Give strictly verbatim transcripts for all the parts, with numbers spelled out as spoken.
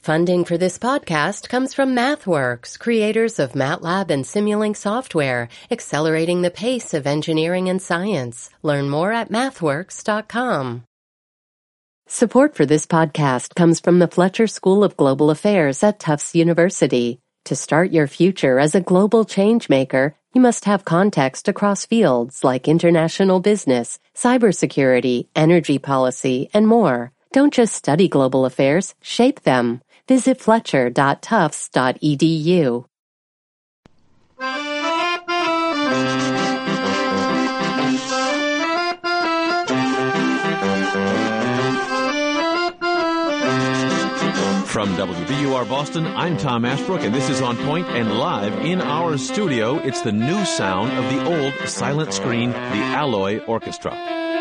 Funding for this podcast comes from MathWorks, creators of MATLAB and Simulink software, accelerating the pace of engineering and science. Learn more at mathworks dot com. Support for this podcast comes from the Fletcher School of Global Affairs at Tufts University. To start your future as a global changemaker, you must have context across fields like international business, cybersecurity, energy policy, and more. Don't just study global affairs, shape them. Visit fletcher dot tufts dot e d u. From W B U R Boston, I'm Tom Ashbrook, and this is On Point, and live in our studio, it's the new sound of the old silent screen, the Alloy Orchestra.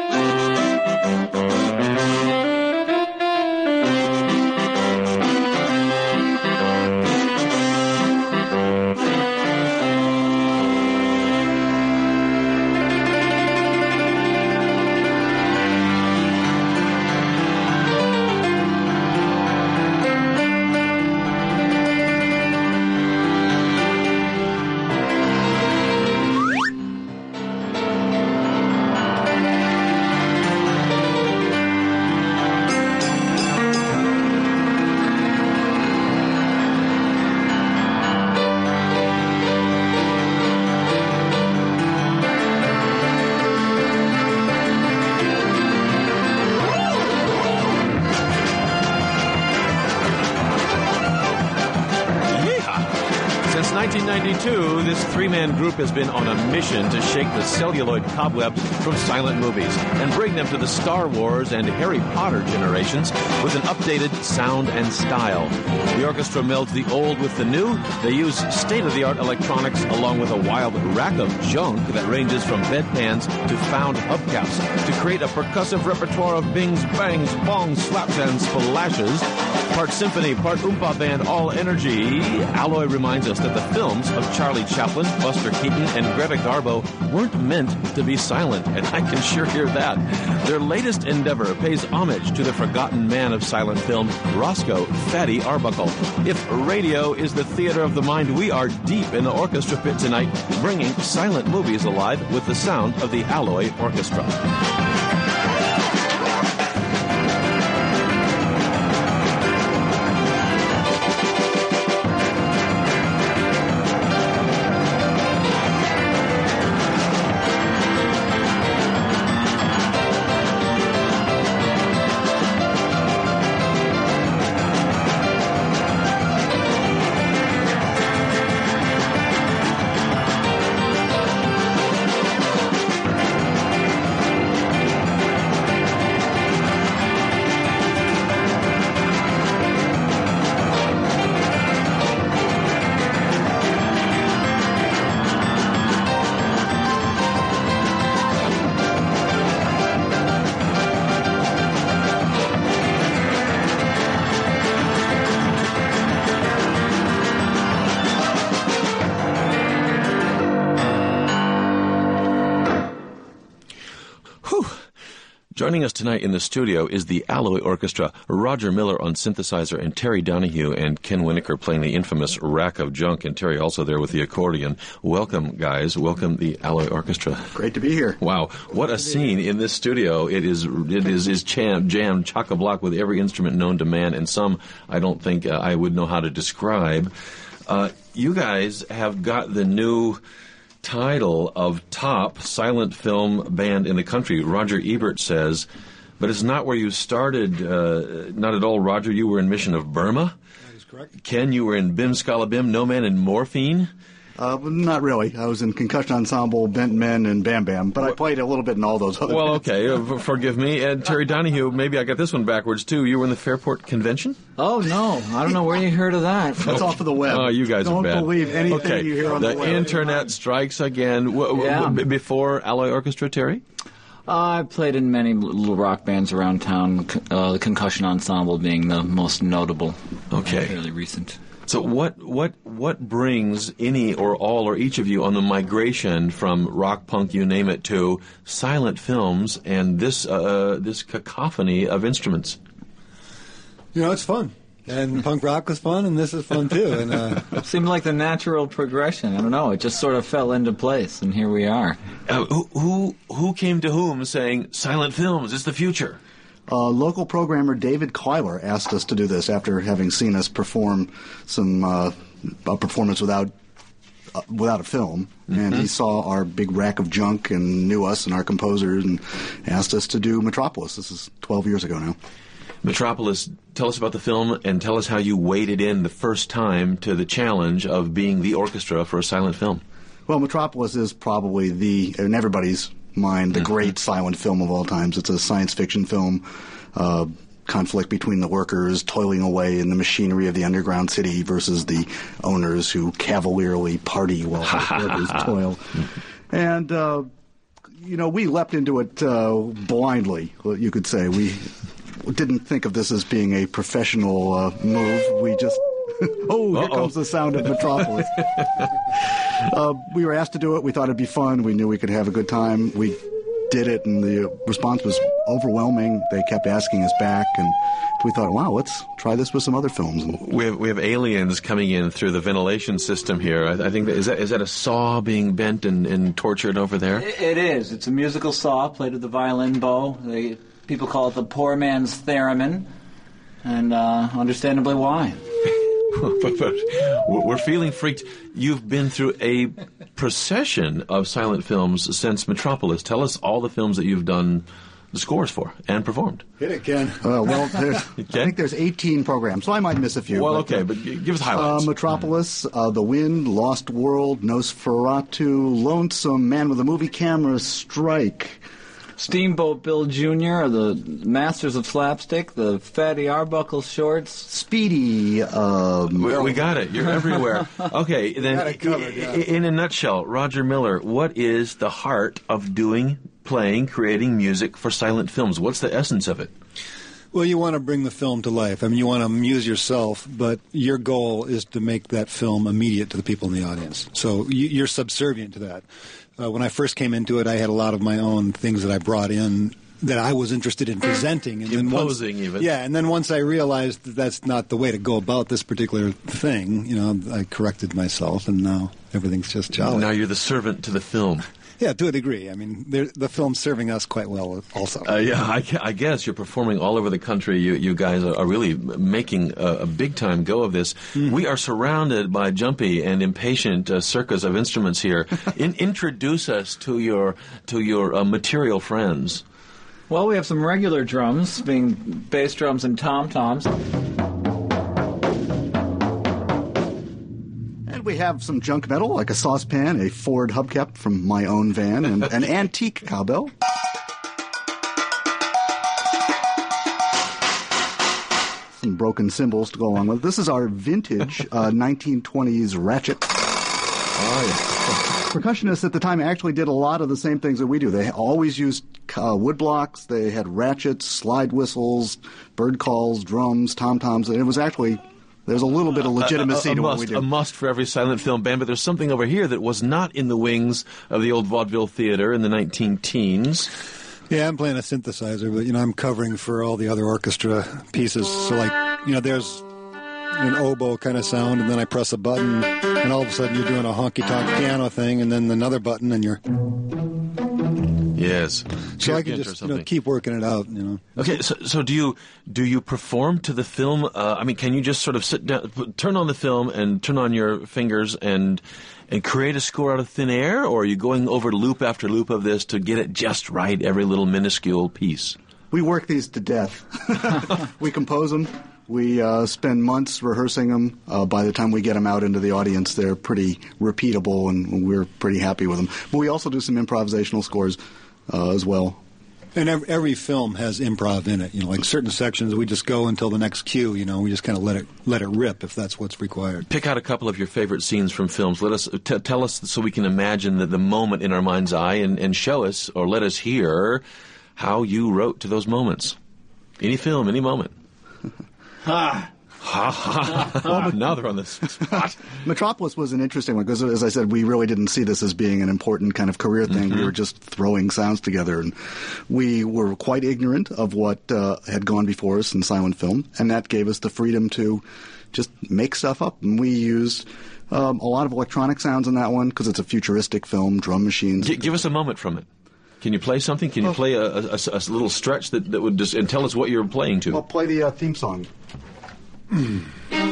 nineteen ninety-two, this three-man group has been on a mission to shake the celluloid cobwebs from silent movies and bring them to the Star Wars and Harry Potter generations with an updated sound and style. The orchestra melds the old with the new. They use state-of-the-art electronics along with a wild rack of junk that ranges from bedpans to found hubcaps to create a percussive repertoire of bings, bangs, bongs, slaps, and splashes. Part symphony, part oompa band, all energy. Alloy reminds us that the films of Charlie Chaplin, Buster Keaton, and Greta Garbo weren't meant to be silent, and I can sure hear that. Their latest endeavor pays homage to the forgotten man of silent film, Roscoe Fatty Arbuckle. If radio is the theater of the mind, we are deep in the orchestra pit tonight, bringing silent movies alive with the sound of the Alloy Orchestra. Joining us tonight in the studio is the Alloy Orchestra, Roger Miller on synthesizer and Terry Donahue and Ken Winokur playing the infamous Rack of Junk, and Terry also there with the accordion. Welcome, guys. Welcome, the Alloy Orchestra. Great to be here. Wow. What a scene in this studio. It is it is, is jam, jammed chock-a-block with every instrument known to man, and some I don't think uh, I would know how to describe. Uh, you guys have got the new title of top silent film band in the country. Roger Ebert says, but it's not where you started, uh, not at all, Roger. You were in Mission of Burma. That is correct. Ken, you were in Bim Scala Bim, No Man and Morphine. Uh, not really. I was in Concussion Ensemble, Bent Men, and Bam Bam, but I played a little bit in all those other Well, bands. okay, uh, forgive me. And Terry Donahue, maybe I got this one backwards, too. You were in the Fairport Convention? Oh, no. I don't know where you heard of that. That's off of the web. Oh, you guys don't are bad. Don't believe anything okay. you hear on the, the web. The internet strikes again. W- yeah. w- before Alloy Orchestra, Terry? Uh, I played in many little rock bands around town, uh, the Concussion Ensemble being the most notable. Okay. Fairly recent. So what what what brings any or all or each of you on the migration from rock, punk, you name it, to silent films and this uh, this cacophony of instruments? You know, it's fun. And punk rock was fun, and this is fun too. And uh, it seemed like the natural progression. I don't know. It just sort of fell into place, and here we are. Uh, who, who who came to whom saying silent films is the future? Uh, local programmer David Keiler asked us to do this after having seen us perform some uh, a performance without uh, without a film, mm-hmm. and he saw our big rack of junk and knew us and our composers and asked us to do Metropolis. This is twelve years ago now. Metropolis, tell us about the film and tell us how you waded in the first time to the challenge of being the orchestra for a silent film. Well, Metropolis is probably the, in everybody's mind, the mm-hmm. great silent film of all times. It's a science fiction film, uh, conflict between the workers toiling away in the machinery of the underground city versus the owners who cavalierly party while the workers toil. And, uh, you know, we leapt into it uh, blindly, you could say. We didn't think of this as being a professional uh, move. We just, oh, here Uh-oh. comes the sound of Metropolis. uh, we were asked to do it. We thought it'd be fun. We knew we could have a good time. We did it, and the response was overwhelming. They kept asking us back, and we thought, wow, let's try this with some other films. We have, we have aliens coming in through the ventilation system here. I, I think that, is that is that a saw being bent and, and tortured over there? It, it is. It's a musical saw played with the violin bow. They, people call it the poor man's theremin, and uh, understandably why. but, but we're feeling freaked. You've been through a procession of silent films since Metropolis. Tell us all the films that you've done the scores for and performed. Hit it, Ken. Uh, well, there's, I think there's eighteen programs, so I might miss a few. Well, but, okay, uh, but give us highlights. Uh, Metropolis, uh, The Wind, Lost World, Nosferatu, Lonesome, Man with a Movie Camera, Strike. Steamboat Bill Junior, the Masters of Slapstick, the Fatty Arbuckle Shorts. Speedy. Um, we, we got it. You're everywhere. Okay, then got it covered, yeah. in a nutshell, Roger Miller, what is the heart of doing, playing, creating music for silent films? What's the essence of it? Well, you want to bring the film to life. I mean, you want to amuse yourself, but your goal is to make that film immediate to the people in the audience. So you, you're subservient to that. Uh, when I first came into it, I had a lot of my own things that I brought in that I was interested in presenting. And Imposing, then once, even. Yeah, and then once I realized that that's not the way to go about this particular thing, you know, I corrected myself, and now everything's just jolly. Now you're the servant to the film. Yeah, to a degree. I mean, the film's serving us quite well also. Uh, yeah, I, I guess you're performing all over the country. You, you guys are, are really making a, a big-time go of this. Mm-hmm. We are surrounded by jumpy and impatient uh, circus of instruments here. In, introduce us to your, to your uh, material friends. Well, we have some regular drums, being bass drums and tom-toms. We have some junk metal, like a saucepan, a Ford hubcap from my own van, and an antique cowbell. Some broken cymbals to go along with it. This is our vintage uh, nineteen twenties ratchet. Oh, yeah. Percussionists at the time actually did a lot of the same things that we do. They always used uh, wood blocks. They had ratchets, slide whistles, bird calls, drums, tom-toms. And it was actually... There's a little bit of legitimacy a, a, a to must, what we do. A must for every silent film band, but there's something over here that was not in the wings of the old vaudeville theater in the nineteen teens. Yeah, I'm playing a synthesizer, but, you know, I'm covering for all the other orchestra pieces. So, like, you know, there's an oboe kind of sound, and then I press a button, and all of a sudden you're doing a honky-tonk piano thing, and then another button, and you're... Yes. So I can just, you know, keep working it out, you know. Okay, so so do you do you perform to the film? Uh, I mean, can you just sort of sit down, turn on the film, and turn on your fingers and and create a score out of thin air, or are you going over loop after loop of this to get it just right, every little minuscule piece? We work these to death. We compose them. We uh, spend months rehearsing them. Uh, by the time we get them out into the audience, they're pretty repeatable, and we're pretty happy with them. But we also do some improvisational scores uh, as well. And every, every film has improv in it. You know, like certain sections, we just go until the next cue. You know, we just kind of let it let it rip if that's what's required. Pick out a couple of your favorite scenes from films. Let us t- tell us so we can imagine the, the moment in our mind's eye, and, and show us or let us hear how you wrote to those moments. Any film, any moment. Ah, Ha ha! Well, now they're on the spot. Metropolis was an interesting one because, as I said, we really didn't see this as being an important kind of career thing. Mm-hmm. We were just throwing sounds together, and we were quite ignorant of what uh, had gone before us in silent film, and that gave us the freedom to just make stuff up. And we used um, a lot of electronic sounds in that one because it's a futuristic film, drum machines. G- give us a moment from it. Can you play something? Can you oh. play a, a, a, a little stretch that, that would just and tell us what you're playing to? I'll play the uh, theme song. Mm.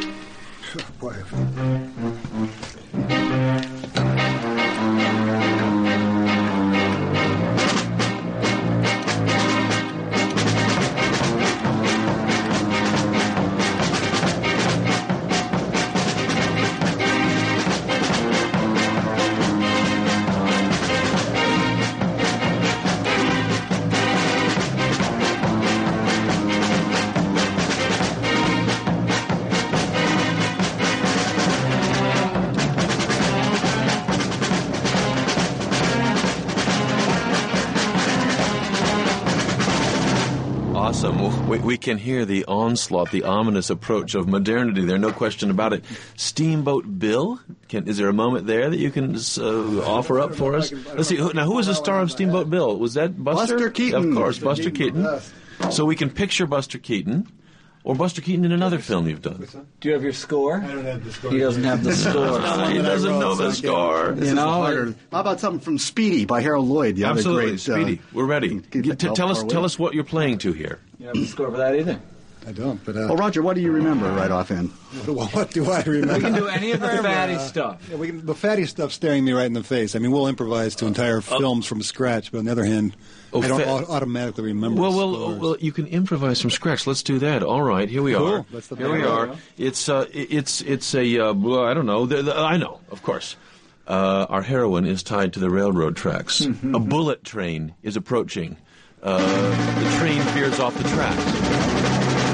We, we can hear the onslaught, the ominous approach of modernity there, no question about it. Steamboat Bill, can, is there a moment there that you can uh, offer up for us? Let's see, now who was the star of Steamboat Bill? Was that Buster? Buster Keaton. Of course, Buster Keaton. So we can picture Buster Keaton. Or Buster Keaton in another film you've done. Do you have your score? I don't have the score. He doesn't have the score. He doesn't know the score. You know, how about something from Speedy by Harold Lloyd? The Absolutely, other great, Speedy. Uh, We're ready. T- tell us, tell us what you're playing to here. You don't have the score for that either. I don't. But uh, well, Roger, what do you remember right offhand? Well, what do I remember? We can do any of the fatty stuff. Yeah, we can, the fatty stuff staring me right in the face. I mean, we'll improvise to entire uh, films from scratch, but on the other hand, oh, I don't fa- au- automatically remember. Well, well, well, you can improvise from scratch. Let's do that. All right, here we cool. are. That's the here we are. It's uh, it's it's a uh, well, I don't know. The, the, I know, of course. Uh, our heroine is tied to the railroad tracks. A bullet train is approaching. Uh, the train veers off the tracks.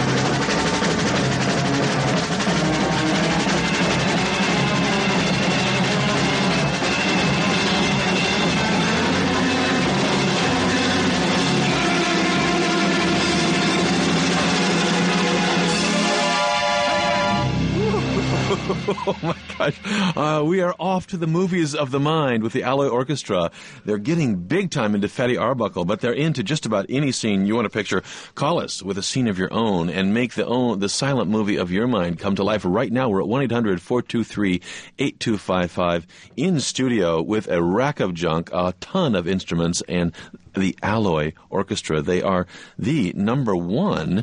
Oh, my gosh. Uh, we are off to the movies of the mind with the Alloy Orchestra. They're getting big time into Fatty Arbuckle, but they're into just about any scene you want to picture. Call us with a scene of your own and make the own, the silent movie of your mind come to life. Right now, we're at one eight hundred four two three eight two five five in studio with a rack of junk, a ton of instruments, and the Alloy Orchestra. They are the number one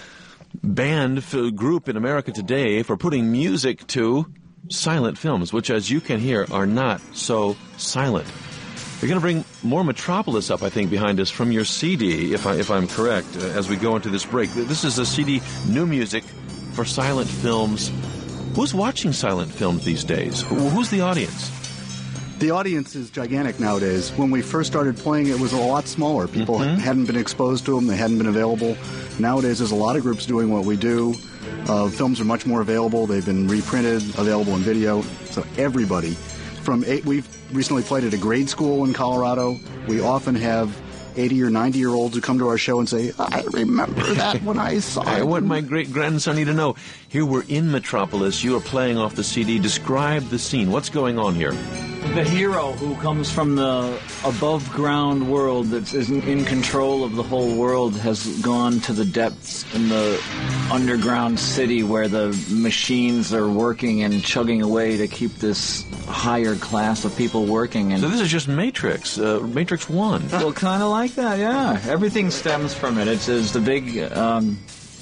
band group in America today for putting music to silent films, which, as you can hear, are not so silent. You're going to bring more Metropolis up, I think, behind us from your C D, if, I, if I'm correct, uh, as we go into this break. This is a C D, new music for silent films. Who's watching silent films these days? Who, who's the audience? The audience is gigantic nowadays. When we first started playing, it was a lot smaller. People mm-hmm. hadn't been exposed to them. They hadn't been available. Nowadays, there's a lot of groups doing what we do. Uh, films are much more available. They've been reprinted, available in video. So everybody, from eight, we've recently played at a grade school in Colorado. We often have eighty or ninety year olds who come to our show and say, I remember that when I saw it. I want my great grandson to know. Here we're in Metropolis. You are playing off the C D. Describe the scene. What's going on here? The hero who comes from the above-ground world that is in control of the whole world has gone to the depths in the underground city where the machines are working and chugging away to keep this higher class of people working. And so this is just Matrix, uh, Matrix One. Well, kind of like that, yeah. Everything stems from it. It's, it's the big um,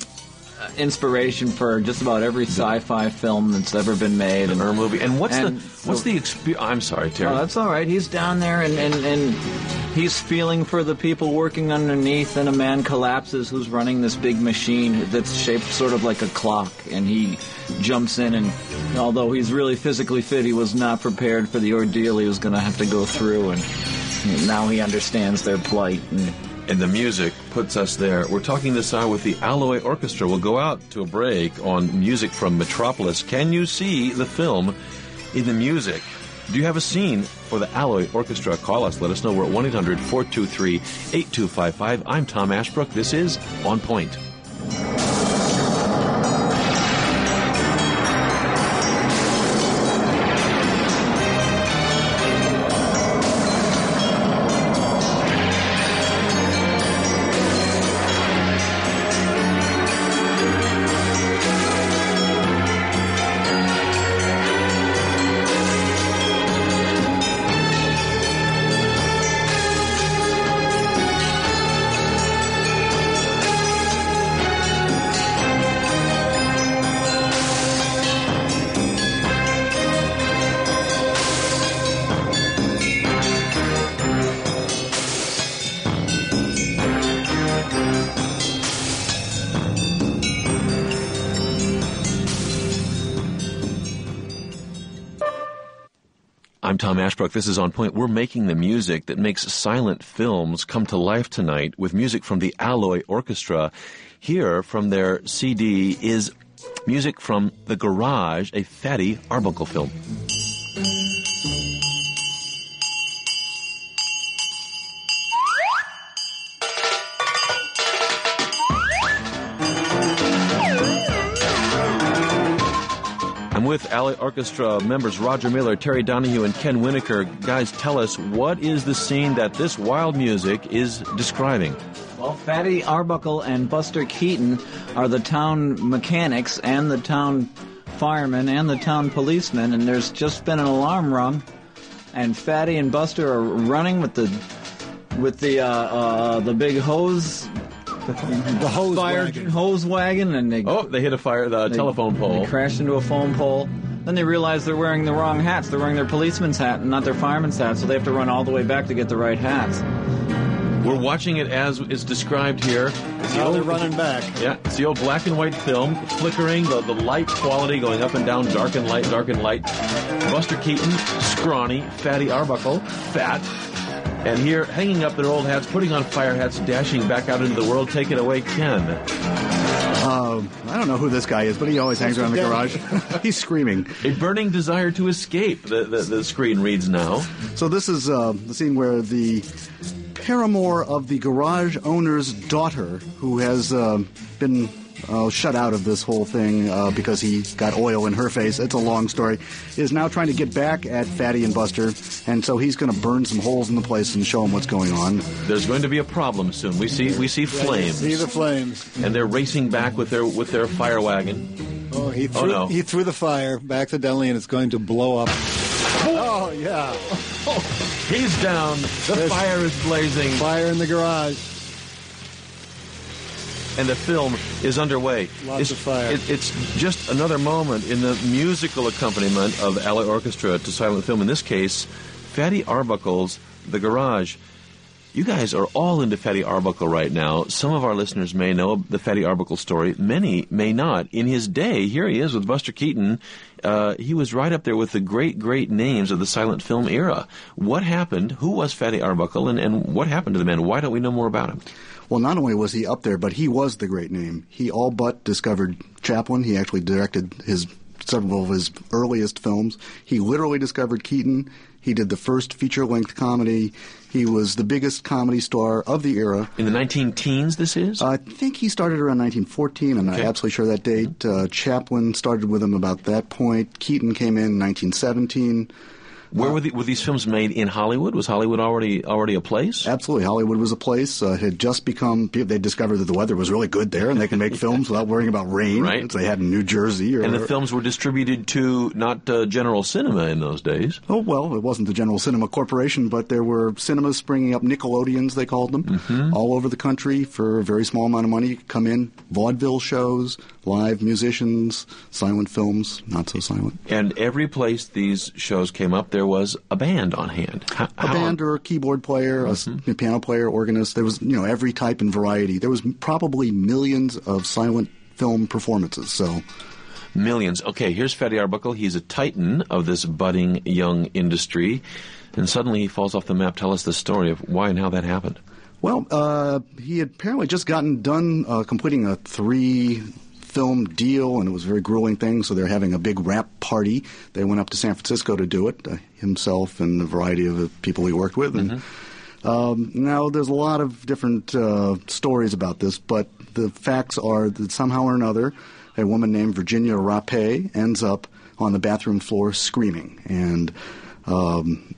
inspiration for just about every sci-fi film that's ever been made, and or movie. And what's and the what's so, the experience? I'm sorry, Terry. Oh, that's all right. He's down there, and, and, and he's feeling for the people working underneath. And a man collapses who's running this big machine that's shaped sort of like a clock, and he jumps in. And although he's really physically fit, he was not prepared for the ordeal he was going to have to go through. And, and now he understands their plight. And, And the music puts us there. We're talking this hour with the Alloy Orchestra. We'll go out to a break on music from Metropolis. Can you see the film in the music? Do you have a scene for the Alloy Orchestra? Call us. Let us know. We're at one eight hundred four two three eight two five five. I'm Tom Ashbrook. This is On Point. I'm Tom Ashbrook. This is On Point. We're making the music that makes silent films come to life tonight with music from the Alloy Orchestra. Here, from their C D, is music from The Garage, a Fatty Arbuckle film. I'm with Alloy Orchestra members Roger Miller, Terry Donahue, and Ken Winokur. Guys, tell us, what is the scene that this wild music is describing? Well, Fatty Arbuckle and Buster Keaton are the town mechanics and the town firemen and the town policemen, and there's just been an alarm rung, and Fatty and Buster are running with the with the uh, uh, the big hose. The hose fire wagon. hose wagon, and they Oh, they hit a fire, the they, telephone pole. They crashed into a phone pole. Then they realize they're wearing the wrong hats. They're wearing their policeman's hat and not their fireman's hat, so they have to run all the way back to get the right hats. We're watching it as is described here. It's the Now old, they're running back. Yeah, it's the old black and white film, flickering, the, the light quality going up and down, dark and light, dark and light. Buster Keaton, scrawny, Fatty Arbuckle, fat. And here, hanging up their old hats, putting on fire hats, dashing back out into the world. Take it away, Ken. Uh, I don't know who this guy is, but he always hangs around the garage. He's screaming. A burning desire to escape, the, the, the screen reads now. So this is uh, the scene where the paramour of the garage owner's daughter, who has uh, been uh, shut out of this whole thing uh, because he got oil in her face, it's a long story, is now trying to get back at Fatty and Buster, and so he's going to burn some holes in the place and show them what's going on. There's going to be a problem soon. We see we see flames. See the flames. And they're racing back with their with their fire wagon. Oh, he threw, Oh, no. he threw the fire accidentally, and it's going to blow up. Oh, yeah. He's down. The There's fire is blazing. Fire in the garage. And the film is underway. Lots it's, of fire. It, it's just another moment in the musical accompaniment of Alloy Orchestra to silent film. In this case, Fatty Arbuckle's The Garage. You guys are all into Fatty Arbuckle right now. Some of our listeners may know the Fatty Arbuckle story. Many may not. In his day, here he is with Buster Keaton. Uh, he was right up there with the great, great names of the silent film era. What happened? Who was Fatty Arbuckle? And, and what happened to the man? Why don't we know more about him? Well, not only was he up there, but he was the great name. He all but discovered Chaplin. He actually directed his several of his earliest films. He literally discovered Keaton. He did the first feature-length comedy. He was the biggest comedy star of the era. In the nineteen teens, this is? I think he started around nineteen fourteen. I'm not Okay. absolutely sure that date. Uh, Chaplin started with him about that point. Keaton came in nineteen seventeen. Where were, the, were these films made? In Hollywood? Was Hollywood already already a place? Absolutely. Hollywood was a place. Uh, it had just become, they discovered that the weather was really good there and they can make films without worrying about rain. Right. As they had in New Jersey. Or, And the films were distributed to not uh, General Cinema in those days. Oh, well, it wasn't the General Cinema Corporation, but there were cinemas springing up, Nickelodeons they called them, Mm-hmm. all over the country for a very small amount of money. You could come in, vaudeville shows, live musicians, silent films, not so silent. And every place these shows came up, there was a band on hand. How, A how- band or a keyboard player, a s- Mm-hmm. a piano player, organist. There was, you know, every type and variety. There was probably millions of silent film performances. So, Millions. Okay, here's Fatty Arbuckle. He's a titan of this budding young industry. And suddenly he falls off the map. Tell us the story of why and how that happened. well, uh, he had apparently just gotten done uh, completing a three film deal, and it was a very grueling thing, so they're having a big wrap party. They went up to San Francisco to do it, uh, himself and a variety of the people he worked with. And um, now there's a lot of different uh, stories about this, but the facts are that somehow or another, a woman named Virginia Rappe ends up on the bathroom floor screaming, and um,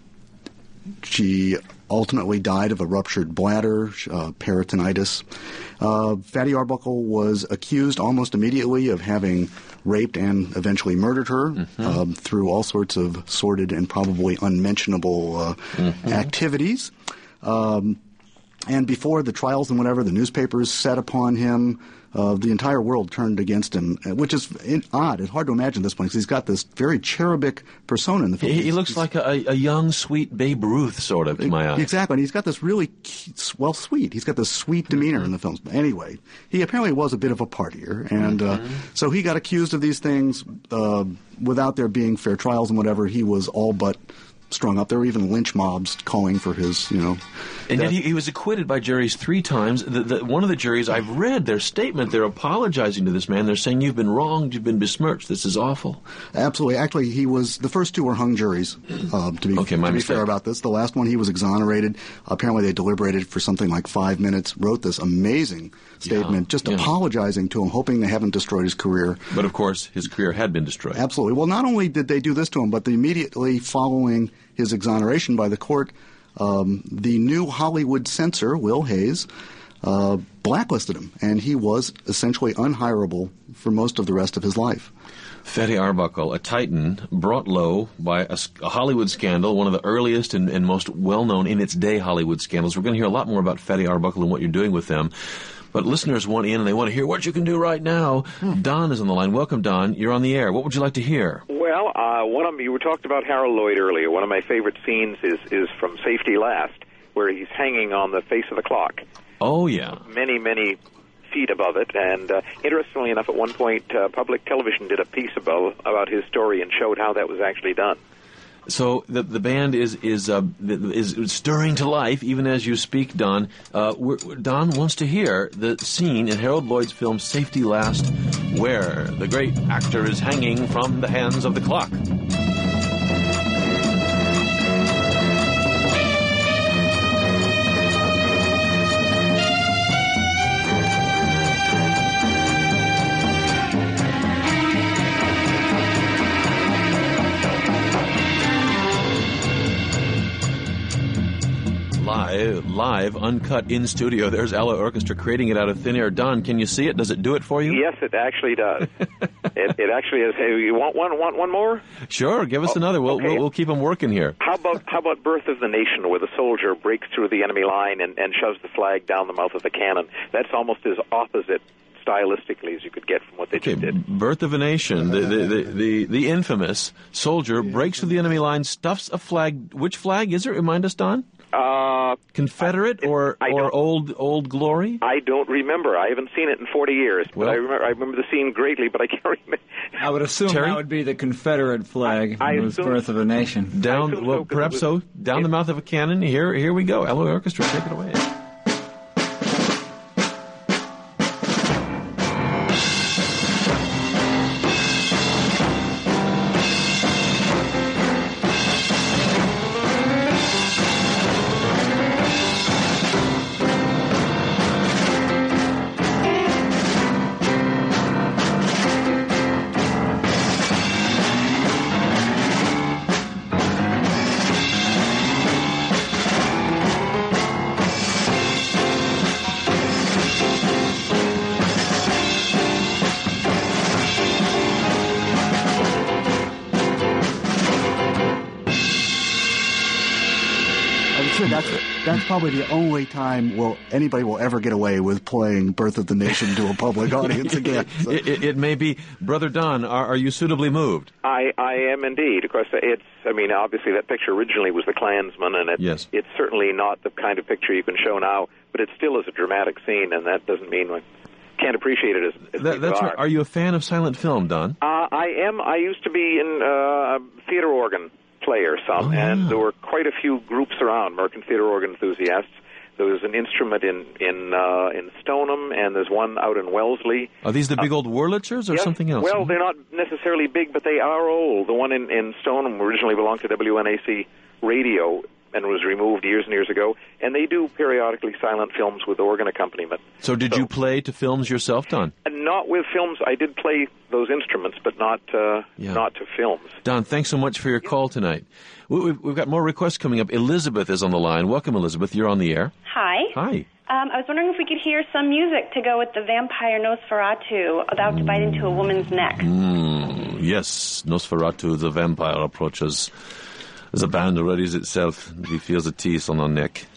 she ultimately died of a ruptured bladder, uh, peritonitis. Uh, Fatty Arbuckle was accused almost immediately of having raped and eventually murdered her um, through all sorts of sordid and probably unmentionable uh, activities. Um, and before the trials and whatever, the newspapers set upon him. Uh, the entire world turned against him, uh, which is in, odd. It's hard to imagine at this point because he's got this very cherubic persona in the film. He, he He's- looks like a, a young, sweet Babe Ruth, sort of, to my eye. Exactly. And he's got this really, cute, well, sweet. He's got this sweet demeanor in the films. Anyway, he apparently was a bit of a partier. And uh, so he got accused of these things uh, without there being fair trials and whatever. He was all but strung up. There were even lynch mobs calling for his, you know. And yet he, he was acquitted by juries three times. The, the, one of the juries, I've read their statement. They're apologizing to this man. They're saying, you've been wronged, you've been besmirched. This is awful. Absolutely. Actually, he was, the first two were hung juries, uh, to be, okay, my to be mistake. fair about this. The last one, he was exonerated. Apparently, they deliberated for something like five minutes, wrote this amazing statement, yeah, just yeah. apologizing to him, hoping they haven't destroyed his career. But, of course, his career had been destroyed. Absolutely. Well, not only did they do this to him, but the immediately following his exoneration by the court, um, the new Hollywood censor, Will Hayes, uh, blacklisted him, and he was essentially unhirable for most of the rest of his life. Fatty Arbuckle, a titan brought low by a, a Hollywood scandal, one of the earliest and, and most well-known in its day Hollywood scandals. We're going to hear a lot more about Fatty Arbuckle and what you're doing with them. But listeners want in and they want to hear what you can do right now. Hmm. Don is on the line. Welcome, Don. You're on the air. What would you like to hear? Well, uh, one of you were talked about Harold Lloyd earlier. One of my favorite scenes is, is from Safety Last, where he's hanging on the face of the clock. Oh, yeah. Many, many feet above it. And uh, interestingly enough, at one point, uh, public television did a piece about, about his story and showed how that was actually done. So the the band is is uh, is stirring to life even as you speak, Don. Uh, we're, Don wants to hear the scene in Harold Lloyd's film Safety Last, where the great actor is hanging from the hands of the clock. Live, live, uncut, in studio. There's Alloy Orchestra creating it out of thin air. Don, can you see it? Does it do it for you? Yes, it actually does. it, it actually is. Hey, you want one? Want one more? Sure, give us oh, another. We'll, okay. we'll we'll keep them working here. How about how about Birth of the Nation, where the soldier breaks through the enemy line and, and shoves the flag down the mouth of the cannon? That's almost as opposite stylistically as you could get from what they okay, just did. Birth of a Nation, the the, the, the, the infamous soldier breaks through the enemy line, stuffs a flag. Which flag is it? Remind us, Don. Uh, Confederate I, or I or old old glory? I don't remember. I haven't seen it in forty years, but well, I remember I remember the scene greatly, but I can't remember. I would assume Terry? that would be the Confederate flag. I, I it was assume, Birth of a Nation. Down, well, so, perhaps was, so. Down it, the mouth of a cannon. Here, here we go. Alloy Orchestra, take it away. That's, that's probably the only time will anybody will ever get away with playing Birth of the Nation to a public audience again. So. It, it, it may be. Brother Don, are, are you suitably moved? I, I am indeed. Of course, it's, I mean, obviously that picture originally was the Klansman, and it, yes. it's certainly not the kind of picture you can show now, but it still is a dramatic scene, and that doesn't mean we can't appreciate it as, as that, people that's are. Right. Are you a fan of silent film, Don? Uh, I am. I used to be in uh, theater organ player some, oh, yeah. and there were quite a few groups around, American theater organ enthusiasts. There was an instrument in in uh, in Stoneham, and there's one out in Wellesley. Are these the big old Wurlitzers or yes, something else? Well, they're not necessarily big, but they are old. The one in, in Stoneham originally belonged to W N A C Radio and was removed years and years ago, and they do periodically silent films with organ accompaniment. So did so, you play to films yourself, Don? Not with films. I did play those instruments, but not uh, yeah. not to films. Don, thanks so much for your call tonight. We've, we've got more requests coming up. Elizabeth is on the line. Welcome, Elizabeth. You're on the air. Hi. Hi. Um, I was wondering if we could hear some music to go with the vampire Nosferatu about to bite into a woman's neck. Mm, yes, Nosferatu, the vampire, approaches. As a band readies itself, he feels a tease on her neck.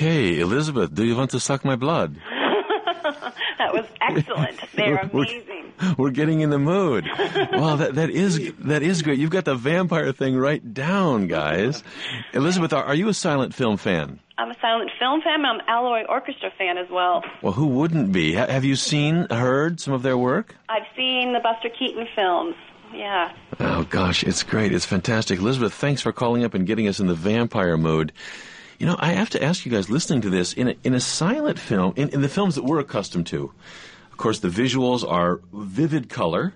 Okay, Elizabeth, do you want to suck my blood? That was excellent. They're We're- amazing. We're getting in the mood. Well, that that is that is great. You've got the vampire thing right down, guys. Elizabeth, are, are you a silent film fan? I'm a silent film fan. I'm an Alloy Orchestra fan as well. Well, who wouldn't be? Ha- have you seen, heard some of their work? I've seen the Buster Keaton films. Yeah. Oh, gosh, it's great. It's fantastic. Elizabeth, thanks for calling up and getting us in the vampire mood. You know, I have to ask you guys, listening to this, in a, in a silent film, in, in the films that we're accustomed to, of course, the visuals are vivid color.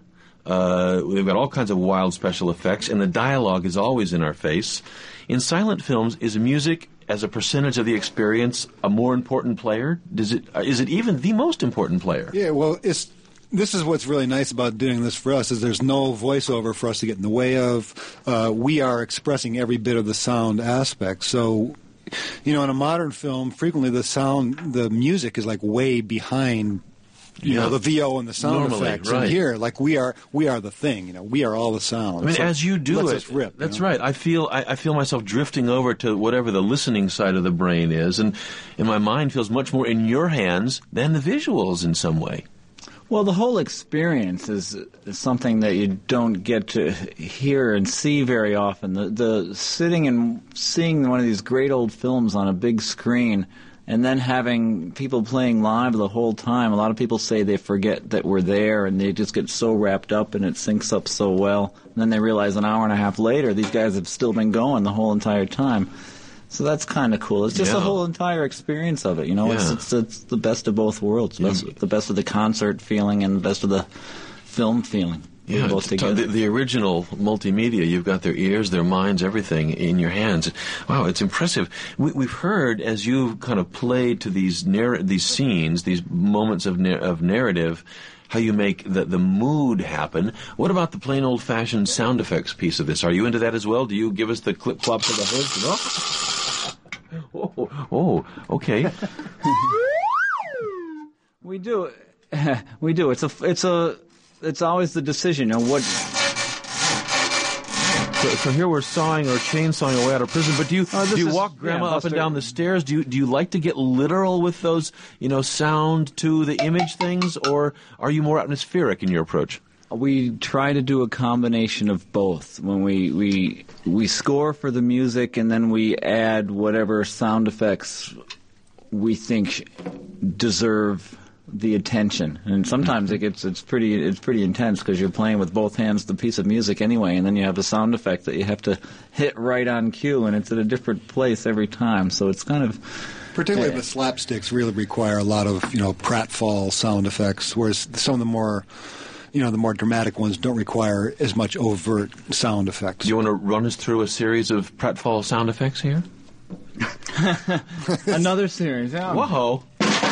Uh, they've got all kinds of wild special effects, and the dialogue is always in our face. In silent films, is music, as a percentage of the experience, a more important player? Does it? Is it even the most important player? Yeah, well, it's this is what's really nice about doing this for us is there's no voiceover for us to get in the way of. Uh, we are expressing every bit of the sound aspect. So, you know, in a modern film, frequently the sound, the music is like way behind. You Yeah. know, the V O and the sound Normally, effects. right. And here, like we are, we are the thing. You know, we are all the sound. I mean, So as you do lets it, us rip, you that's know? right. I feel I, I feel myself drifting over to whatever the listening side of the brain is, and, and my mind feels much more in your hands than the visuals in some way. Well, the whole experience is, is something that you don't get to hear and see very often. The, the sitting and seeing one of these great old films on a big screen and then having people playing live the whole time. A lot of people say they forget that we're there and they just get so wrapped up and it syncs up so well. And then they realize an hour and a half later these guys have still been going the whole entire time. So that's kind of cool. It's just Yeah. the whole entire experience of it. You know, it's, Yeah. it's it's the best of both worlds. Yeah. Best, the best of the concert feeling and the best of the film feeling. Yeah, both t- together. the, the original multimedia, you've got their ears, their minds, everything in your hands. Wow, it's impressive. We, we've heard, as you've kind of played to these narr- these scenes, these moments of nar- of narrative, how you make the, the mood happen. What about the plain old-fashioned sound effects piece of this? Are you into that as well? Do you give us the clip-clops of the hoods? Oh, oh, oh okay. We do. We do. It's a. It's a. It's always the decision. You know what? So, so here we're sawing or chainsawing away out of prison, but do you Oh, this do you is- walk Grandma yeah, up and Buster- down the stairs? Do you do you like to get literal with those, you know, sound to the image things, or are you more atmospheric in your approach? We try to do a combination of both. When we we we score for the music, and then we add whatever sound effects we think deserve the attention. And sometimes it gets it's pretty it's pretty intense because you're playing with both hands the piece of music anyway, and then you have a sound effect that you have to hit right on cue, and it's at a different place every time. So it's kind of Particularly the slapsticks really require a lot of, you know, pratfall sound effects, whereas some of the more, you know, the more dramatic ones don't require as much overt sound effects. Do you want to run us through a series of pratfall sound effects here? another series. Yeah. Whoa!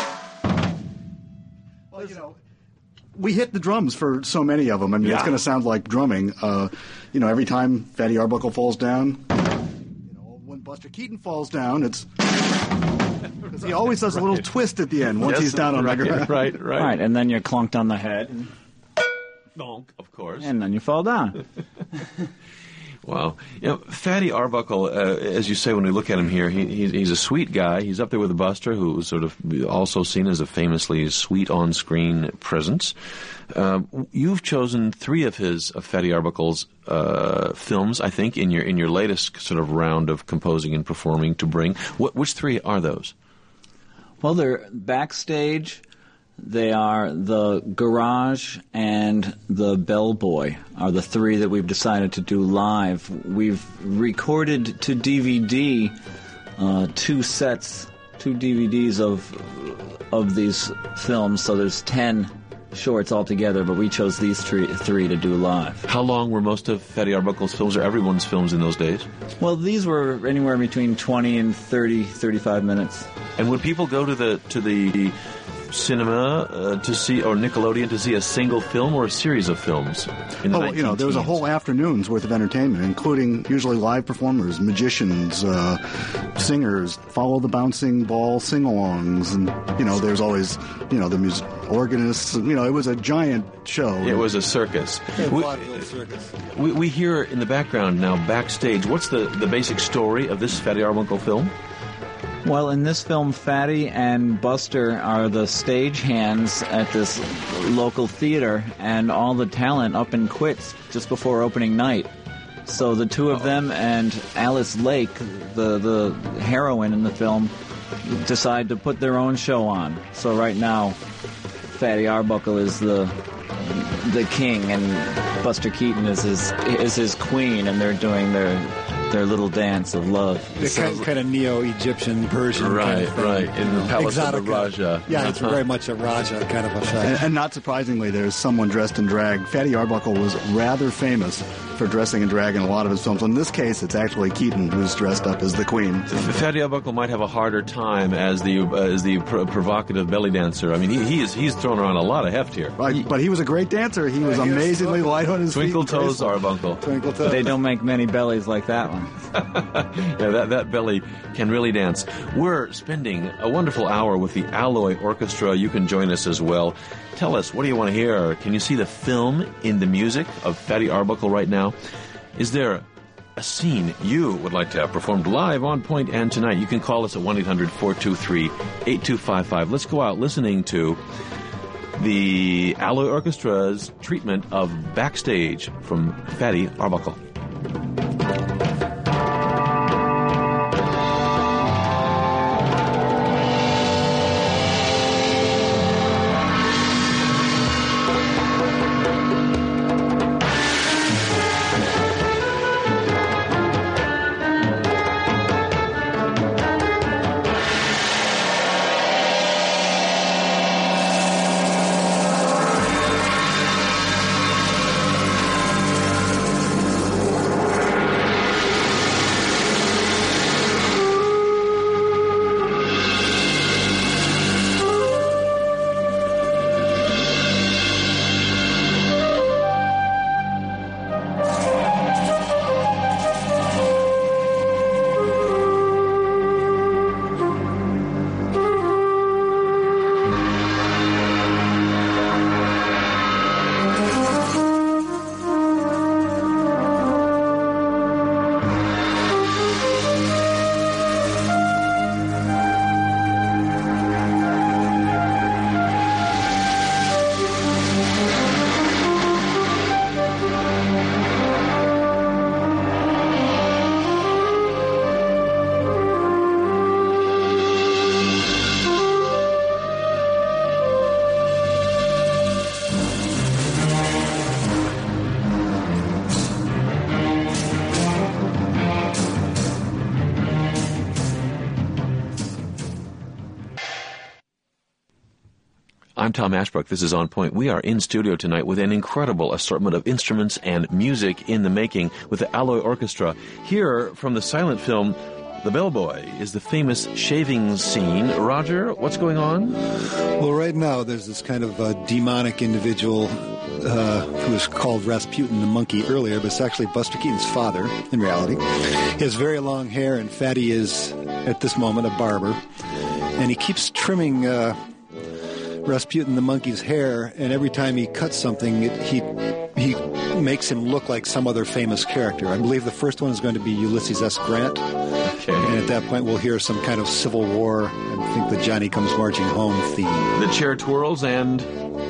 Well, you know, we hit the drums for so many of them. I mean, Yeah. it's going to sound like drumming. Uh, you know, every time Fatty Arbuckle falls down, you know, when Buster Keaton falls down, it's because he always does a little twist at the end once Yes, he's down on right, the ground. right, right. Right, and then you're clunked on the head, and, Bonk, of course. and then you fall down. Wow. You know, Fatty Arbuckle, uh, as you say when we look at him here, he, he's, he's a sweet guy. He's up there with Buster, who was sort of also seen as a famously sweet on-screen presence. Uh, you've chosen three of his, of Fatty Arbuckle's uh, films, I think, in your in your latest sort of round of composing and performing to bring. What, which three are those? Well, they're backstage. They are the Garage and the Bellboy are the three that we've decided to do live. We've recorded to D V D uh, two sets, two D V Ds of of these films. So there's ten shorts altogether, but we chose these three, three to do live. How long were most of Fatty Arbuckle's films, or everyone's films in those days? Well, these were anywhere between twenty and thirty, thirty-five minutes. And would people go to the to the cinema uh, to see, or Nickelodeon to see a single film or a series of films? In the Oh, you know, there was a nineteen teens? whole afternoon's worth of entertainment, including usually live performers, magicians, uh, singers, follow the bouncing ball sing-alongs, and you know, there's always, you know, the music organists. You know, it was a giant show. It was a circus. We, circus. we, we hear in the background now, backstage. What's the, the basic story of this Fatty Arbuckle film? Well, in this film, Fatty and Buster are the stagehands at this local theater, and all the talent up and quits just before opening night. So the two of them and Alice Lake, the, the heroine in the film, decide to put their own show on. So right now, Fatty Arbuckle is the the king, and Buster Keaton is his is his queen, and they're doing their their little dance of love. The kind, kind of neo-Egyptian Persian Right, kind of thing. right, in the palace Exotica. of the Raja. Yeah, it's Uh-huh. very much a Raja kind of effect. And, and not surprisingly, there's someone dressed in drag. Fatty Arbuckle was rather famous for dressing in drag in a lot of his films. In this case, it's actually Keaton who's dressed up as the Queen. Fatty Arbuckle might have a harder time as the uh, as the pr- provocative belly dancer. I mean, he, he is he's thrown around a lot of heft here. Right, but he was a great dancer. He was amazingly light on his Twinkle feet. toes, Arbuckle. Twinkle toes. They don't make many bellies like that one. Yeah, that, that belly can really dance. We're spending a wonderful hour with the Alloy Orchestra. You can join us as well. Tell us, what do you want to hear? Can you see the film in the music of Fatty Arbuckle right now? Is there a scene you would like to have performed live on Point and tonight? You can call us at one eight hundred four two three eight two five five. Let's go out listening to the Alloy Orchestra's treatment of Backstage from Fatty Arbuckle. I'm Tom Ashbrook. This is On Point. We are in studio tonight with an incredible assortment of instruments and music in the making with the Alloy Orchestra. Here from the silent film The Bellboy is the famous shaving scene. Roger, what's going on? Well, right now there's this kind of uh, demonic individual uh, who was called Rasputin the monkey earlier, but it's actually Buster Keaton's father in reality. He has very long hair, and Fatty is, at this moment, a barber. And he keeps trimming uh, Rasputin the monkey's hair, and every time he cuts something, it, he he makes him look like some other famous character. I believe the first one is going to be Ulysses S. Grant. Okay. And at that point, we'll hear some kind of Civil War, and I think the Johnny Comes Marching Home theme. The chair twirls and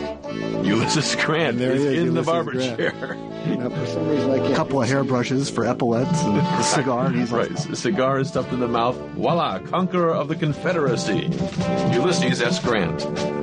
Ulysses Grant There is, he is, in Ulysses the barber Grant. chair. Now, for some reason, I A can't. couple of hairbrushes for epaulets and a cigar. And he's Right, like, c- cigar is stuffed in the mouth. Voila, conqueror of the Confederacy, Ulysses S. Grant.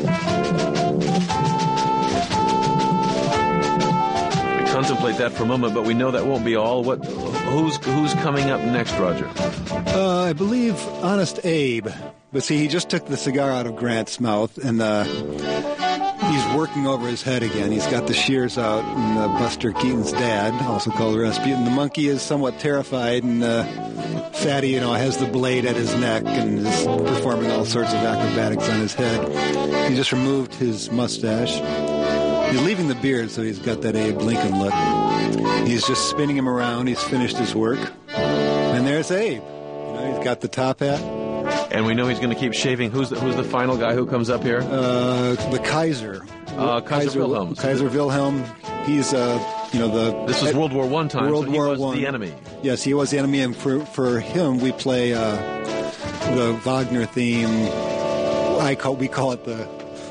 We contemplate that for a moment, but we know that won't be all. What? Who's who's coming up next, Roger? Uh, I believe Honest Abe. But see, he just took the cigar out of Grant's mouth, and uh, he's working over his head again. He's got the shears out, and uh, Buster Keaton's dad, also called Rasputin, the monkey, is somewhat terrified, and uh, Fatty, you know, has the blade at his neck and is performing all sorts of acrobatics on his head. He just removed his mustache. He's leaving the beard, so he's got that Abe Lincoln look. He's just spinning him around. He's finished his work. And there's Abe. You know, he's got the top hat. And we know he's going to keep shaving. Who's the, who's the final guy who comes up here? Uh, the Kaiser. Uh, Kaiser Wilhelm. Kaiser Wilhelm. He's, uh, you know, the... This was World War One time, World so he War was One. the enemy. Yes, he was the enemy, and for, for him, we play uh, the Wagner theme. I call we call it the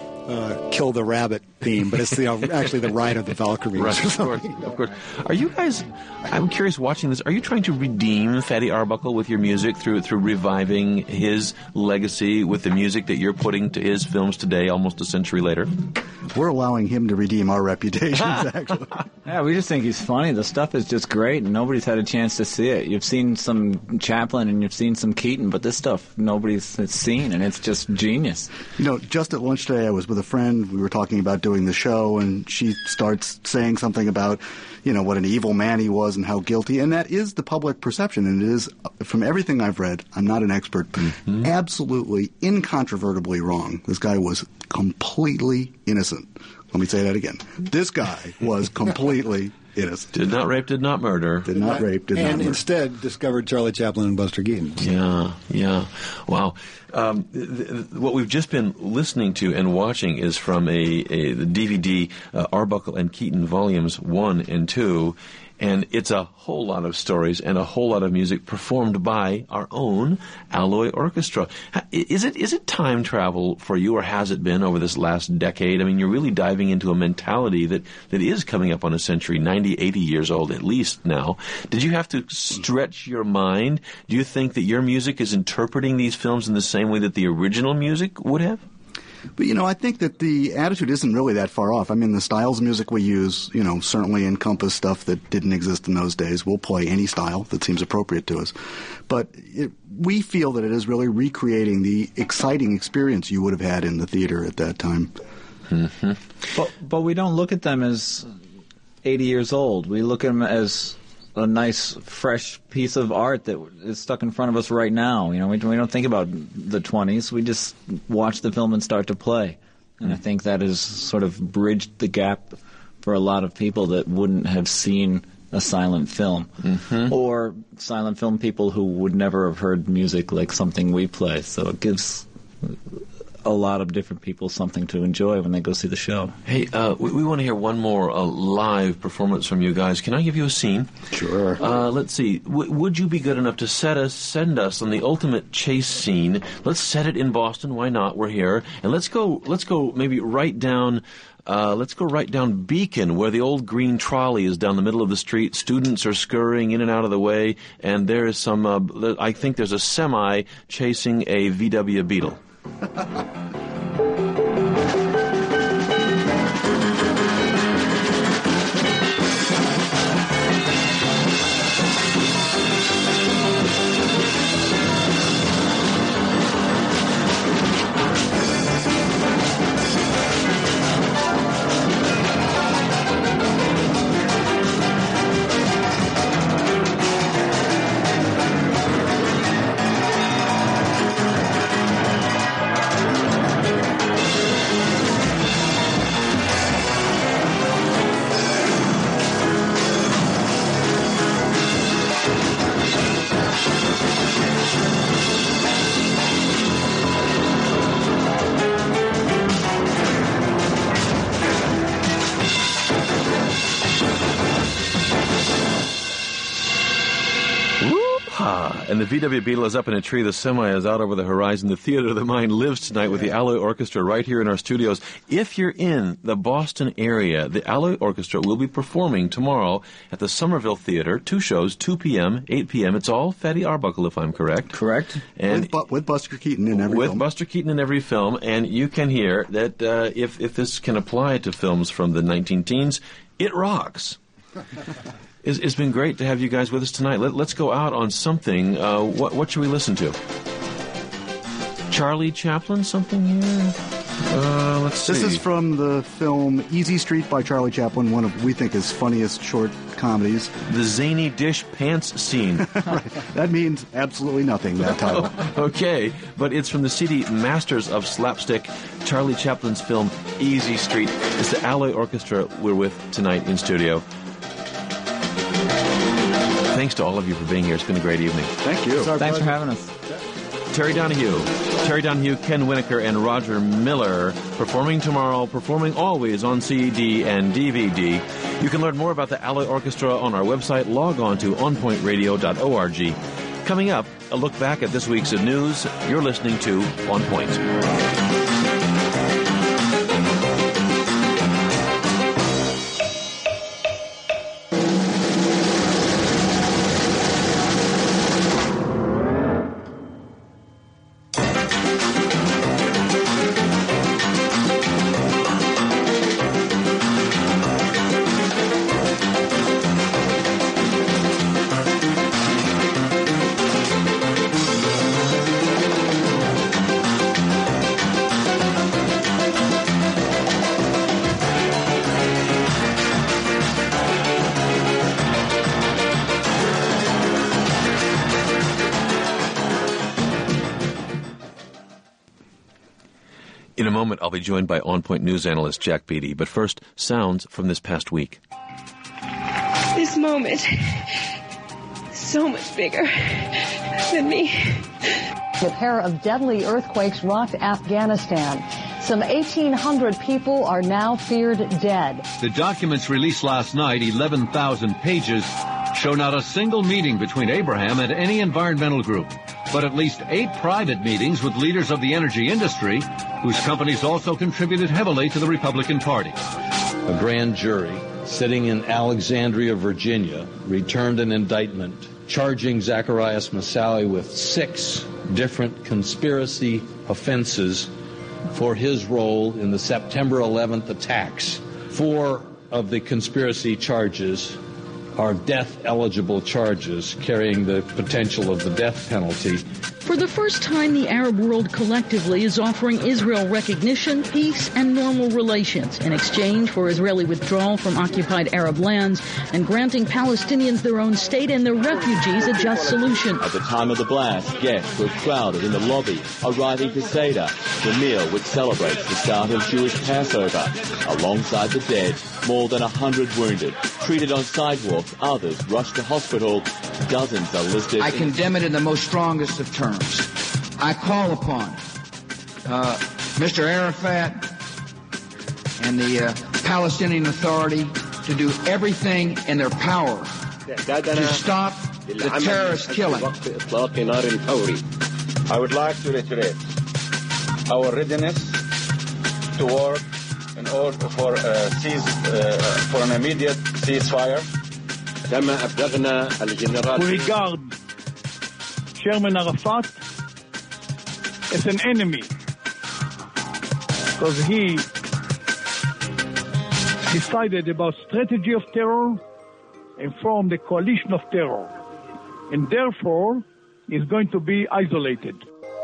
uh, "Kill the Rabbit" theme, but it's the, uh, actually the Ride of the Valkyries. Right, of course, of course. Are you guys? I'm curious. Watching this, are you trying to redeem Fatty Arbuckle with your music through through reviving his legacy with the music that you're putting to his films today, almost a century later? We're allowing him to redeem our reputations, actually. Yeah, we just think he's funny. The stuff is just great, and nobody's had a chance to see it. You've seen some Chaplin and you've seen some Keaton, but this stuff nobody's seen, and it's just genius. You know, just at lunch today, I was with a friend. We were talking about doing the show, and she starts saying something about, you know, what an evil man he was and how guilty. And that is the public perception, and it is, from everything I've read, I'm not an expert, mm-hmm. absolutely, incontrovertibly wrong. This guy was completely innocent. Let me say that again. This guy was completely innocent. Did not rape, did not murder. Did not rape, did and not murder. And instead discovered Charlie Chaplin and Buster Keaton. Yeah, yeah. Wow. Um, th- th- what we've just been listening to and watching is from a, a the D V D, uh, Arbuckle and Keaton Volumes one and two. And it's a whole lot of stories and a whole lot of music performed by our own Alloy Orchestra. Is it is it time travel for you, or has it been over this last decade? I mean, you're really diving into a mentality that, that is coming up on a century, ninety, eighty years old at least now. Did you have to stretch your mind? Do you think that your music is interpreting these films in the same way that the original music would have? But, you know, I think that the attitude isn't really that far off. I mean, the styles of music we use, you know, certainly encompass stuff that didn't exist in those days. We'll play any style that seems appropriate to us. But it, we feel that it is really recreating the exciting experience you would have had in the theater at that time. Mm-hmm. But, but we don't look at them as eighty years old. We look at them as a nice, fresh piece of art that is stuck in front of us right now. You know, we, we don't think about the twenties. We just watch the film and start to play. And I think that has sort of bridged the gap for a lot of people that wouldn't have seen a silent film. Mm-hmm. Or silent film people who would never have heard music like something we play. So it gives a lot of different people something to enjoy when they go see the show. Hey, uh, we, we want to hear one more uh, live performance from you guys. Can I give you a scene? Sure. Uh, let's see. W- would you be good enough to set us, send us on the ultimate chase scene? Let's set it in Boston. Why not? We're here, and let's go. Let's go. Maybe right down. Uh, let's go right down Beacon, where the old green trolley is down the middle of the street. Students are scurrying in and out of the way, and there is some. Uh, I think there's a semi chasing a V W Beetle. And the V W Beetle is up in a tree. The semi is out over the horizon. The Theater of the Mind lives tonight with the Alloy Orchestra right here in our studios. If you're in the Boston area, the Alloy Orchestra will be performing tomorrow at the Somerville Theater. Two shows, two p.m., eight p.m. It's all Fatty Arbuckle, if I'm correct. Correct. And with, Bu- with Buster Keaton in every with film. With Buster Keaton in every film. And you can hear that uh, if, if this can apply to films from the nineteen teens, it rocks. It's, it's been great to have you guys with us tonight. Let, let's go out on something. Uh, what, what should we listen to? Charlie Chaplin, something here? Uh, let's see. This is from the film Easy Street by Charlie Chaplin, one of, we think, his funniest short comedies. The zany dish pants scene. Right. That means absolutely nothing, that title. Okay, but it's from the C D Masters of Slapstick, Charlie Chaplin's film Easy Street. It's the Alloy Orchestra we're with tonight in studio. Thanks to all of you for being here. It's been a great evening. Thank you. Thanks pleasure. for having us. Terry Donahue, Terry Donahue, Ken Winokur, and Roger Miller performing tomorrow, performing always on C D and D V D. You can learn more about the Alloy Orchestra on our website. Log on to on point radio dot org. Coming up, a look back at this week's news. You're listening to On Point. In a moment, I'll be joined by On Point News analyst Jack Beatty. But first, sounds from this past week. This moment is so much bigger than me. A pair of deadly earthquakes rocked Afghanistan. Some eighteen hundred people are now feared dead. The documents released last night, eleven thousand pages, show not a single meeting between Abraham and any environmental group, but at least eight private meetings with leaders of the energy industry, whose companies also contributed heavily to the Republican Party. A grand jury sitting in Alexandria, Virginia, returned an indictment charging Zacarias Moussaoui with six different conspiracy offenses for his role in the September eleventh attacks. Four of the conspiracy charges are death-eligible charges carrying the potential of the death penalty. For the first time, the Arab world collectively is offering Israel recognition, peace, and normal relations in exchange for Israeli withdrawal from occupied Arab lands and granting Palestinians their own state and their refugees a just solution. At the time of the blast, guests were crowded in the lobby, arriving to Seder, the meal which celebrates the start of Jewish Passover. Alongside the dead, more than a hundred wounded, treated on sidewalks, others rushed to hospital. Dozens are listed. I condemn it in the most strongest of terms. I call upon uh, Mister Arafat and the uh, Palestinian Authority to do everything in their power to stop the terrorist killing. I would like to reiterate our readiness to work in order for uh, cease, uh, for an immediate ceasefire. We regard Chairman Arafat as an enemy because he decided about strategy of terror and formed a coalition of terror, and therefore is going to be isolated.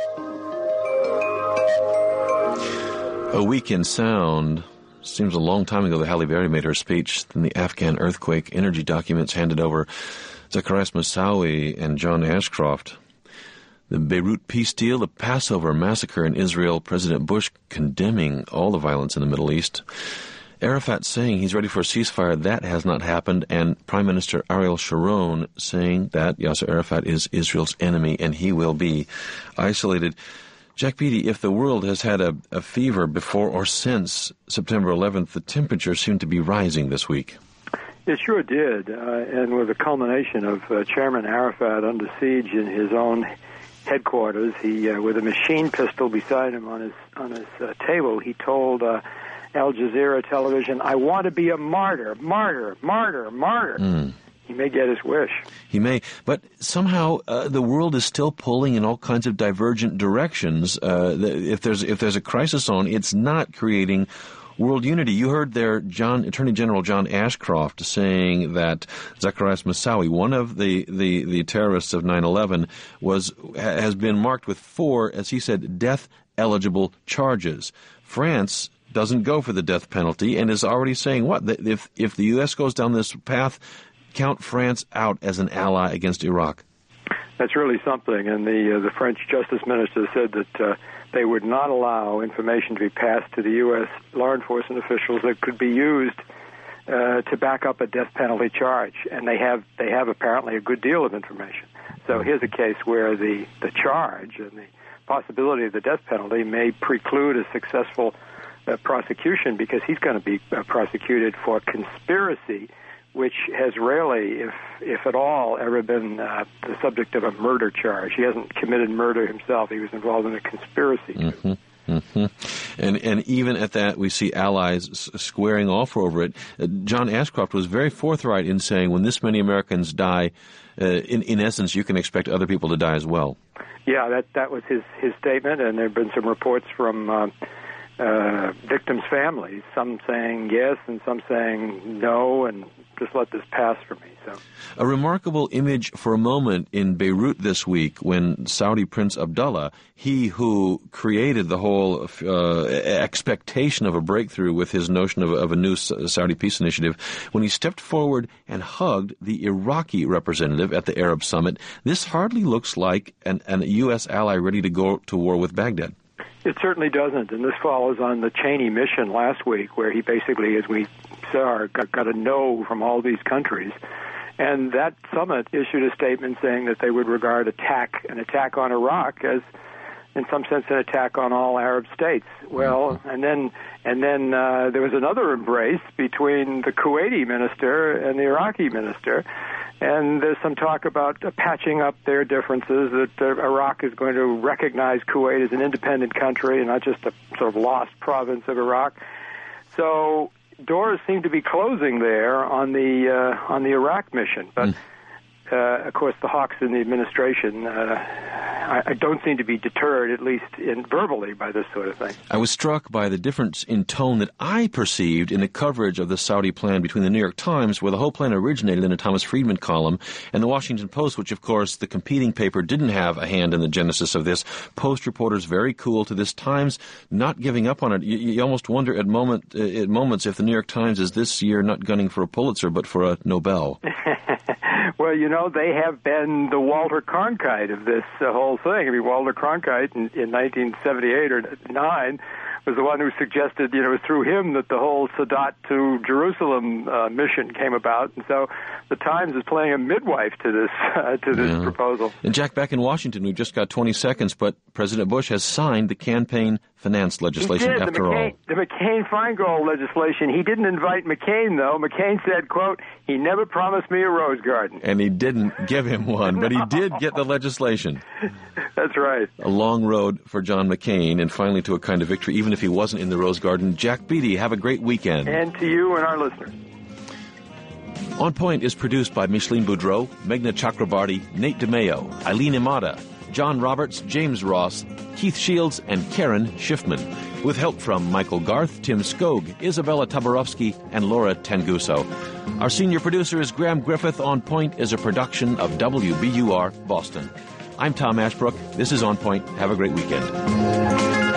A week in sound. Seems a long time ago that Halle Berry made her speech. Then the Afghan earthquake, energy documents handed over. Zacarias Moussaoui and John Ashcroft. The Beirut peace deal, the Passover massacre in Israel, President Bush condemning all the violence in the Middle East. Arafat saying he's ready for a ceasefire. That has not happened. And Prime Minister Ariel Sharon saying that Yasser Arafat is Israel's enemy and he will be isolated. Jack Beatty, if the world has had a, a fever before or since September eleventh, the temperatures seem to be rising this week. It sure did, uh, and with the culmination of uh, Chairman Arafat under siege in his own headquarters, he, uh, with a machine pistol beside him on his on his uh, table, he told uh, Al Jazeera television, "I want to be a martyr, martyr, martyr, martyr." Mm. He may get his wish. He may, but somehow uh, the world is still pulling in all kinds of divergent directions. Uh, if there's if there's a crisis on, it's not creating world unity. You heard there, John Attorney General John Ashcroft saying that Zacarias Moussaoui, one of the, the, the terrorists of nine eleven, was has been marked with four, as he said, death-eligible charges. France doesn't go for the death penalty and is already saying what? That if if the U S goes down this path, count France out as an ally against Iraq. That's really something. And the uh, the French Justice Minister said that uh, they would not allow information to be passed to the U S law enforcement officials that could be used uh, to back up a death penalty charge. And they have they have apparently a good deal of information. So here's a case where the, the charge and the possibility of the death penalty may preclude a successful uh, prosecution because he's going to be uh, prosecuted for conspiracy which has rarely, if if at all, ever been uh, the subject of a murder charge. He hasn't committed murder himself. He was involved in a conspiracy. Mm-hmm. Mm-hmm. And and even at that, we see allies s- squaring off over it. Uh, John Ashcroft was very forthright in saying, when this many Americans die, uh, in, in essence, you can expect other people to die as well. Yeah, that that was his, his statement, and there have been some reports from uh, uh, victims' families, some saying yes and some saying no, and just let this pass for me. So, a remarkable image for a moment in Beirut this week when Saudi Prince Abdullah, he who created the whole uh, expectation of a breakthrough with his notion of, of a new Saudi peace initiative, when he stepped forward and hugged the Iraqi representative at the Arab summit, this hardly looks like an, an U S ally ready to go to war with Baghdad. It certainly doesn't, and this follows on the Cheney mission last week, where he basically, as we saw, got, got a no from all these countries. And that summit issued a statement saying that they would regard attack an attack on Iraq as, in some sense, an attack on all Arab states. Well, and then and then uh, there was another embrace between the Kuwaiti minister and the Iraqi minister. And there's some talk about uh, patching up their differences, that uh, Iraq is going to recognize Kuwait as an independent country and not just a sort of lost province of Iraq. So doors seem to be closing there on the uh, on the Iraq mission. But, mm. uh, of course, the hawks in the administration, uh, I, I don't seem to be deterred, at least in verbally, by this sort of thing. I was struck by the difference in tone that I perceived in the coverage of the Saudi plan between the New York Times, where the whole plan originated in a Thomas Friedman column, and the Washington Post, which, of course, the competing paper didn't have a hand in the genesis of this. Post reporters very cool to this. Times not giving up on it. You, you almost wonder at moment uh, at moments if the New York Times is this year not gunning for a Pulitzer, but for a Nobel. Well, you know, they have been the Walter Cronkite of this uh, whole thing. I mean, Walter Cronkite in, in nineteen seventy-eight or nine was the one who suggested, you know, it was through him that the whole Sadat to Jerusalem uh, mission came about. And so the Times is playing a midwife to this uh, to this yeah. proposal. And Jack, back in Washington, we've just got twenty seconds, but President Bush has signed the campaign finance legislation he did, after the McCain, all. The McCain-Feingold legislation. He didn't invite McCain, though. McCain said, quote, he never promised me a rose garden. And he didn't give him one, but he did get the legislation. That's right. A long road for John McCain, and finally to a kind of victory, even if he wasn't in the rose garden. Jack Beatty, have a great weekend. And to you and our listeners. On Point is produced by Micheline Boudreau, Meghna Chakrabarty, Nate DeMeo, Eileen Imada, John Roberts, James Ross, Keith Shields, and Karen Schiffman, with help from Michael Garth, Tim Skog, Isabella Tabarovsky, and Laura Tanguso. Our senior producer is Graham Griffith. On Point is a production of W B U R Boston. I'm Tom Ashbrook. This is On Point. Have a great weekend.